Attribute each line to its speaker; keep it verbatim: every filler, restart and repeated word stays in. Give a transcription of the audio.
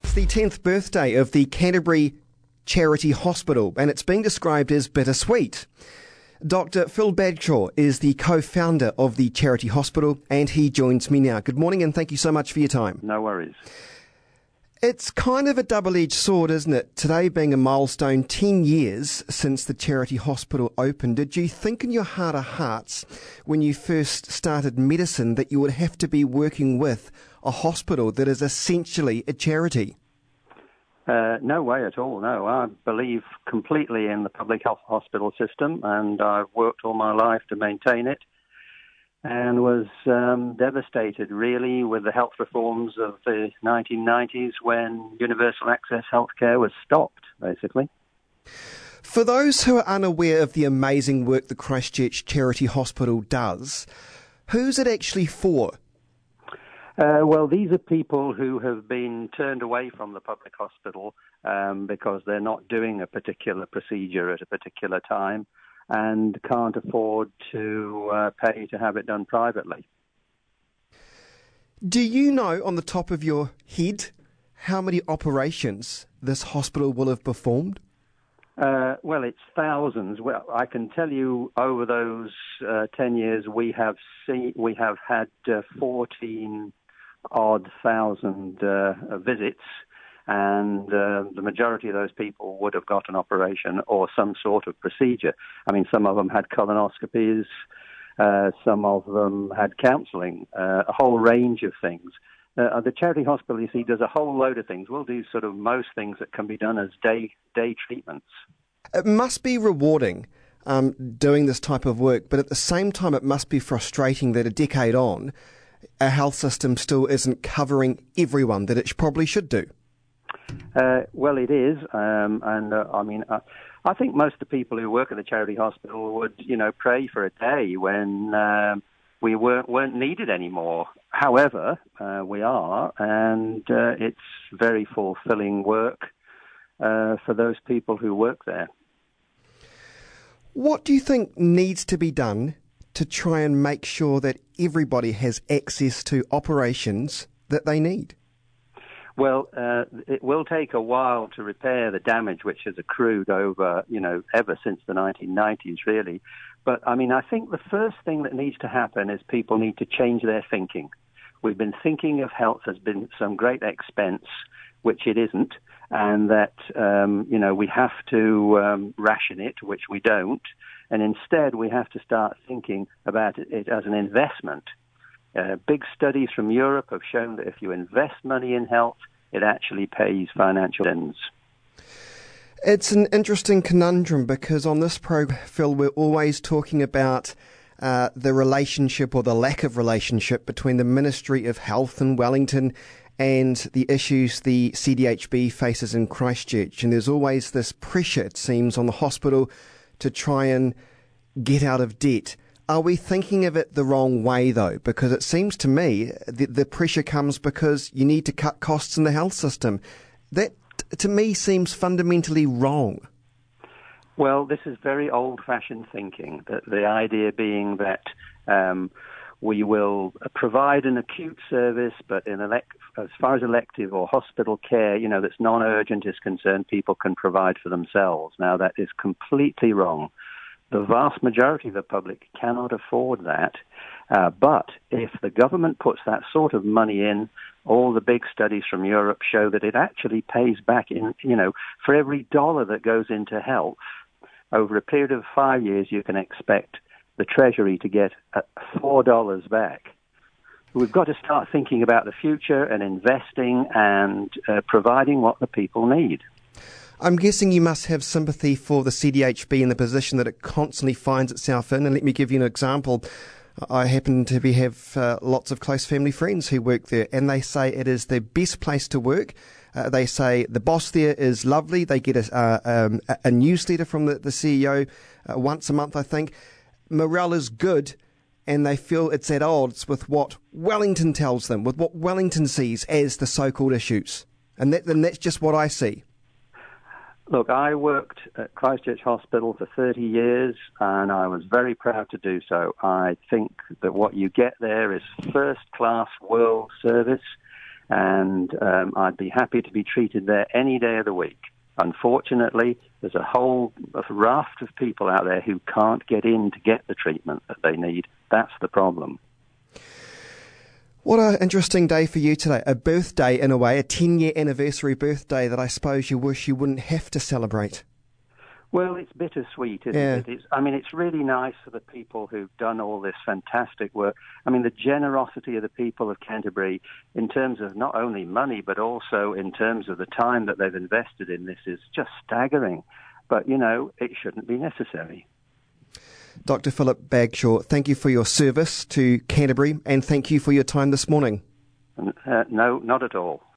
Speaker 1: It's the tenth birthday of the Canterbury Charity Hospital, and it's being described as bittersweet. Doctor Phil Bagshaw is the co-founder of the Charity Hospital, and he joins me now. Good morning, and thank you so much for your time.
Speaker 2: No worries.
Speaker 1: It's kind of a double-edged sword, isn't it? Today being a milestone, ten years since the Charity Hospital opened. Did you think in your heart of hearts, when you first started medicine, that you would have to be working with a hospital that is essentially a charity?
Speaker 2: Uh, no way at all, no. I believe completely in the public health hospital system, and I've worked all my life to maintain it, and was um, devastated, really, with the health reforms of the nineteen nineties when universal access healthcare was stopped, basically.
Speaker 1: For those who are unaware of the amazing work the Christchurch Charity Hospital does, who's it actually for?
Speaker 2: Uh, well, these are people who have been turned away from the public hospital um, because they're not doing a particular procedure at a particular time and can't afford to uh, pay to have it done privately.
Speaker 1: Do you know, on the top of your head, how many operations this hospital will have performed?
Speaker 2: Uh, well, it's thousands. Well, I can tell you over those uh, ten years we have seen, we have had uh, fourteen odd thousand uh, visits, and uh, the majority of those people would have got an operation or some sort of procedure. I mean, some of them had colonoscopies, uh, some of them had counselling, uh, a whole range of things. Uh, the Charity Hospital, you see, does a whole load of things. We'll do sort of most things that can be done as day day treatments.
Speaker 1: It must be rewarding um, doing this type of work, but at the same time it must be frustrating that a decade on, our health system still isn't covering everyone that it probably should do.
Speaker 2: Uh, well, it is, um, and uh, I mean, uh, I think most of the people who work at the Charity Hospital would, you know, pray for a day when uh, we weren't, weren't needed anymore. However, uh, we are, and uh, it's very fulfilling work uh, for those people who work there.
Speaker 1: What do you think needs to be done to try and make sure that everybody has access to operations that they need?
Speaker 2: Well, uh, it will take a while to repair the damage which has accrued over, you know, ever since the nineteen nineties, really. But, I mean, I think the first thing that needs to happen is people need to change their thinking. We've been thinking of health as been some great expense, which it isn't, and that, um, you know, we have to um, ration it, which we don't. And instead, we have to start thinking about it as an investment. Uh, big studies from Europe have shown that if you invest money in health, it actually pays financial dividends.
Speaker 1: It's an interesting conundrum because on this program, Phil, we're always talking about uh, the relationship or the lack of relationship between the Ministry of Health in Wellington and the issues the C D H B faces in Christchurch. And there's always this pressure, it seems, on the hospital to try and get out of debt. Are we thinking of it the wrong way, though? Because it seems to me the, the pressure comes because you need to cut costs in the health system. That, to me, seems fundamentally wrong.
Speaker 2: Well, this is very old-fashioned thinking, that the idea being that um, we will provide an acute service, but in elect- as far as elective or hospital care, you know, that's non-urgent is concerned, people can provide for themselves. Now, that is completely wrong. The vast majority of the public cannot afford that. Uh, but if the government puts that sort of money in, all the big studies from Europe show that it actually pays back in, you know, for every dollar that goes into health, over a period of five years, you can expect the Treasury to get uh, four dollars back. We've got to start thinking about the future and investing and uh, providing what the people need.
Speaker 1: I'm guessing you must have sympathy for the C D H B in the position that it constantly finds itself in. And let me give you an example. I happen to be, have uh, lots of close family friends who work there, and they say it is the best place to work. Uh, they say the boss there is lovely. They get a, uh, um, a newsletter from the, the C E O uh, once a month, I think. Morale is good, and they feel it's at odds with what Wellington tells them, with what Wellington sees as the so-called issues. And, that, and that's just what I see.
Speaker 2: Look, I worked at Christchurch Hospital for thirty years, and I was very proud to do so. I think that what you get there is first-class world service, and um, I'd be happy to be treated there any day of the week. Unfortunately, there's a whole raft of people out there who can't get in to get the treatment that they need. That's the problem.
Speaker 1: What an interesting day for you today. A birthday, in a way, a ten-year anniversary birthday that I suppose you wish you wouldn't have to celebrate.
Speaker 2: Well, it's bittersweet, isn't
Speaker 1: yeah.
Speaker 2: it? It's, I mean, it's really nice for the people who've done all this fantastic work. I mean, the generosity of the people of Canterbury in terms of not only money, but also in terms of the time that they've invested in this is just staggering. But, you know, it shouldn't be necessary.
Speaker 1: Doctor Philip Bagshaw, thank you for your service to Canterbury and thank you for your time this morning.
Speaker 2: Uh, no, not at all.